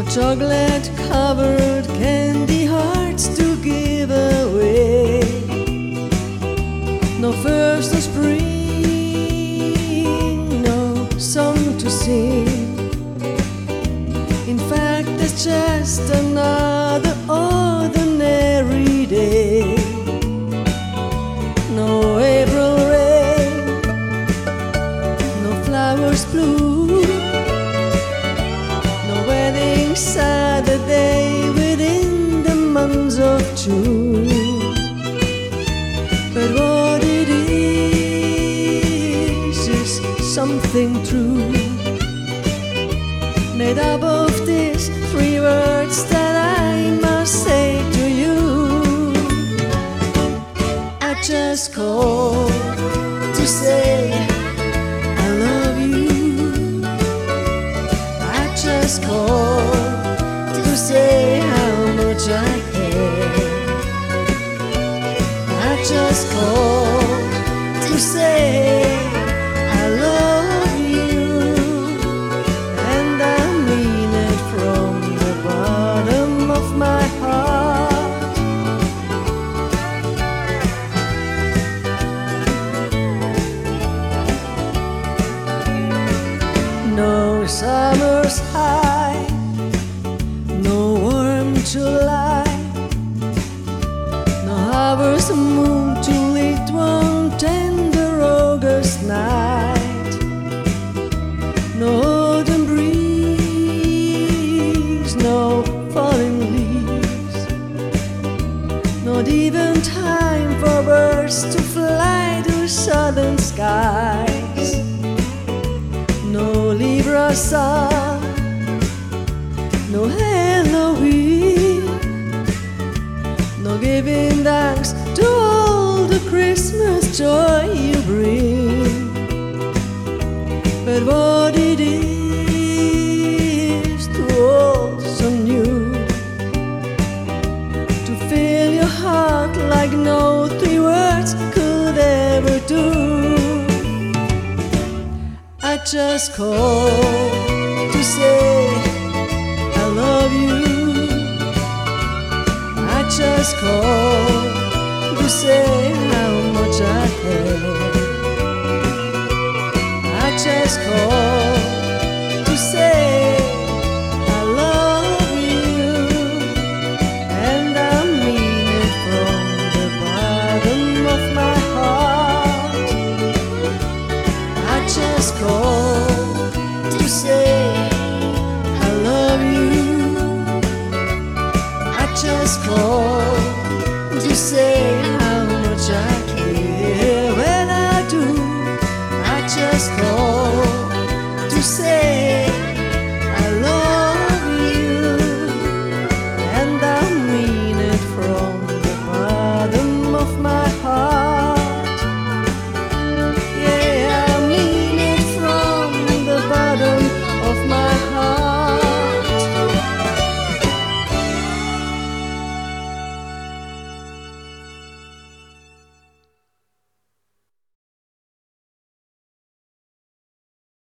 chocolate covered candy hearts to give away. No first of spring, no song to sing. In fact, it's just another ordinary day. No April rain, no flowers bloom, no wedding Saturday within the months of June. But what it is something true, made up of these three words that I must say to you. I just called to say I love you. I just called to say how much I care. I just called to say I love you, and I mean it from the bottom of my heart. No summer's high, no warm July, no harvest moon to lit one tender August night, no autumn breeze, no falling leaves, not even time for birds to fly to southern skies. No Libra sun, no Halloween, no giving thanks to all the Christmas joy you bring. But what it is to hold so new, to fill your heart like no three words could ever do. I just called to say I love you. I just called to say how much I care. I just called